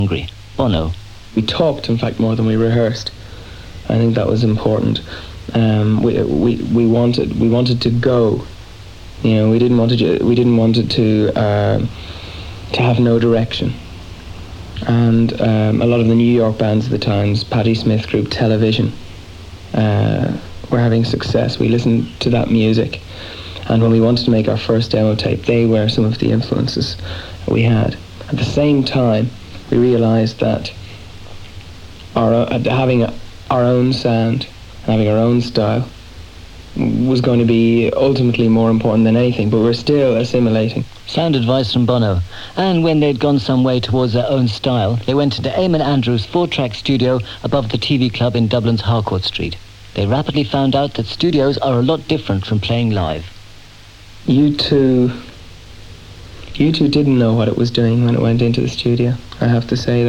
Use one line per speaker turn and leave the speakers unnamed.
Hungry. Bono.
We talked, in fact, more than we rehearsed. I think that was important. We wanted to go. You know, we didn't want it to have no direction. And a lot of the New York bands at the times, Patti Smith group Television, were having success. We listened to that music, and when we wanted to make our first demo tape, they were some of the influences we had. At the same time, we realised that having our own sound, having our own style, was going to be ultimately more important than anything, but we're still assimilating.
Sound advice from Bono. And when they'd gone some way towards their own style, they went into Eamon Andrews' 4-track studio above the TV club in Dublin's Harcourt Street. They rapidly found out that studios are a lot different from playing live.
U2 didn't know what it was doing when it went into the studio, I have to say that.